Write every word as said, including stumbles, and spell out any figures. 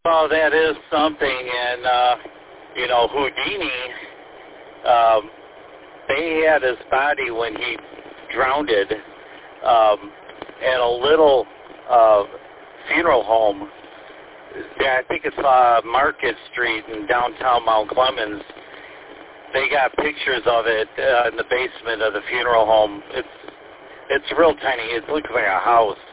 Well, that is something, and, uh, you know, Houdini, um, they had his body when he drowned um, at a little uh, funeral home. Yeah, I think it's uh, Market Street in downtown Mount Clemens. They got pictures of it uh, in the basement of the funeral home. It's it's real tiny. It looks like a house.